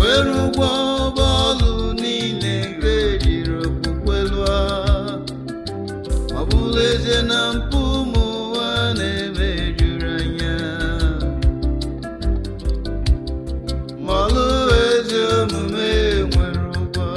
nwere ụgwọ bọọlụ niile nke ejiri okwukwe lụọ. Ọ bụla eze na mpụ ụmụ ụwa na-eme juru anya, ma ọlụ ezi omume nwere ụgwọ.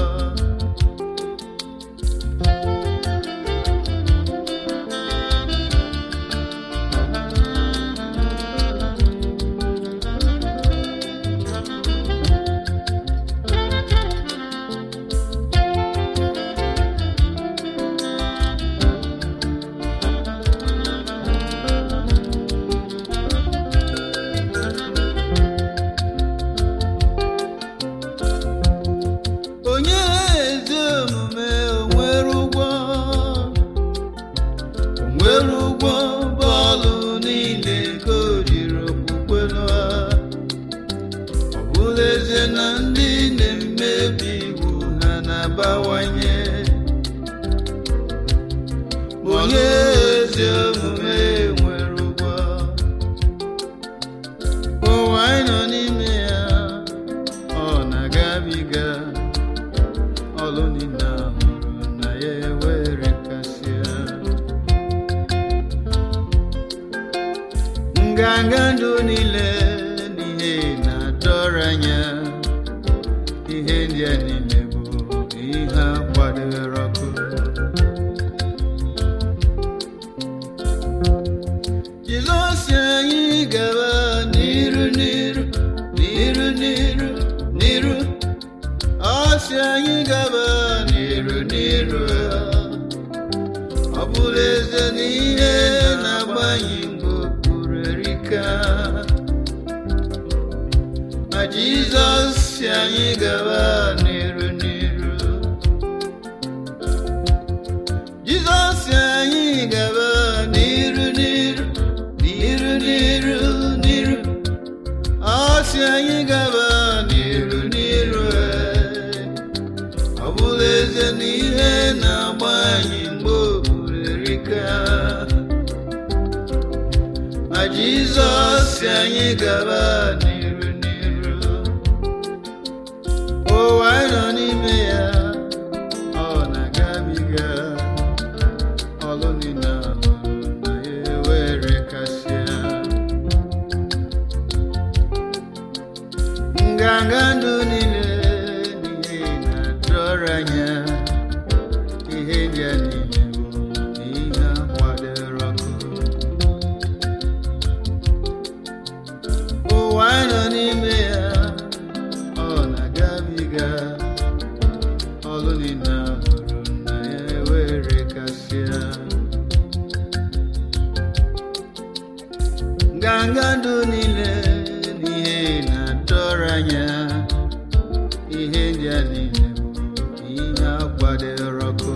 Onye ezi omume nwere ụgwọ, nwere ụgwọ bọọlụ niile nke o jiri okwukwe lụọ. Ọ bụla eze na ndị na-emebi iwu ha na-abawanye, onye ezi omume nwere ụgwọ. Ụwa anyị nọ n'ime ya ọ na-agabiga, ọlụ niile ahụrụ na ya ewere kasịa. Nganga ndụ niile n'ihe na-adọrọ anya, ihe ndị a niile bụ ihe akwadoro ọkụ. Jizọs anyị gaba n'iru n'iru n'iru n'iru n'iru, ọ sị anyị gaba n'iru n'iru. Ọ bụla eze na ihe na-agbanye mgbe okpuru erika, ma Jizọs sị anyị gaba n'iru n'iru. Jizọs sị anyị gaba n'iru n'iru n'iru n'iru n'iru, ọ sị anyị gaba n'iru n'iru. Ọ bụla eze na ihe na-agba anyị mgbe okpuru erika, ma Jizọs sị anyị gaba n'iru n'iru. Ụwa anyị nọ n'ime ya ọ na-agabiga, ọlụ niile ahụrụ na ya ewere kasịa. Nganga ndụ niile n'ihe na-adọrọ anya, ihe ndị a niile bụ ihe akwadoro ọkụ. Ụwa anyị nọ n'ime ya ọ na-agabiga, ọlụ niile ahụrụ na ya ewere kasịa. Nganga ndụ niile n'ihe na-adọrọ anya, ihe ndị a niile bụ ihe akwadoro ọkụ.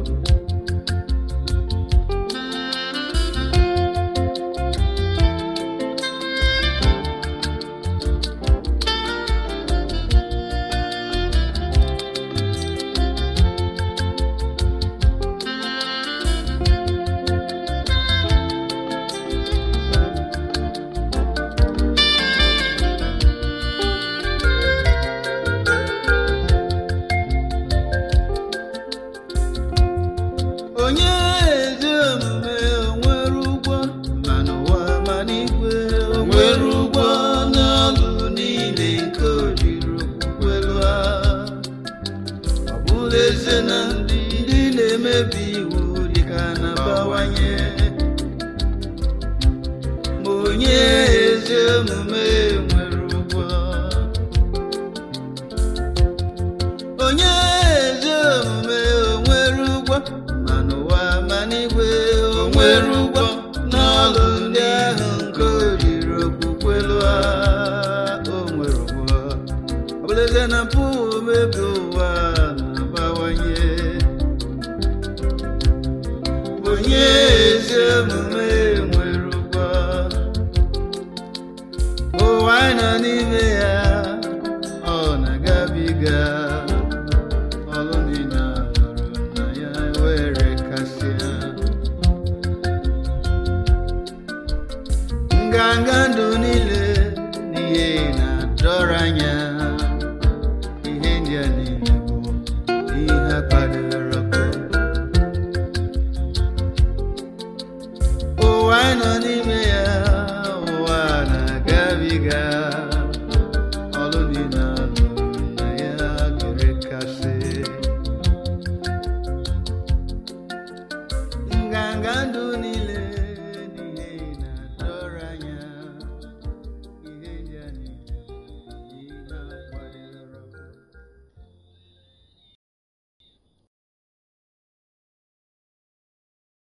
Onye ezi omume nwere ụgwọ, ma n'ụwa ma n'igwe nwere ụgwọ n'ọlụ niile nke o jiri okwukwe lụọ. Ọ bụla eze na ndị na-emebi iwu dịka na-abawanye, ma onye ezi omume nwere ụgwọ. Onye ezi omume nwere ụgwọ, ma n'ụwa ma n'igwe o nwere ụgwọ n'ọlụ ndị ahụ nke o jiri okwukwe lụọ. O nwere ụgwọ. Ọ bụla eze na mpụ omebi ụwa na-abawanye, onye ezi omume nwere ụgwọ. Ụwa anyị nọ n'ime ya ọ na-agabiga, ọlụ niile ahụrụ na ya ewere kasịa. Nganga ndụ niile n'ihe na-adọrọ anya, ụwa anyị nọ n'ime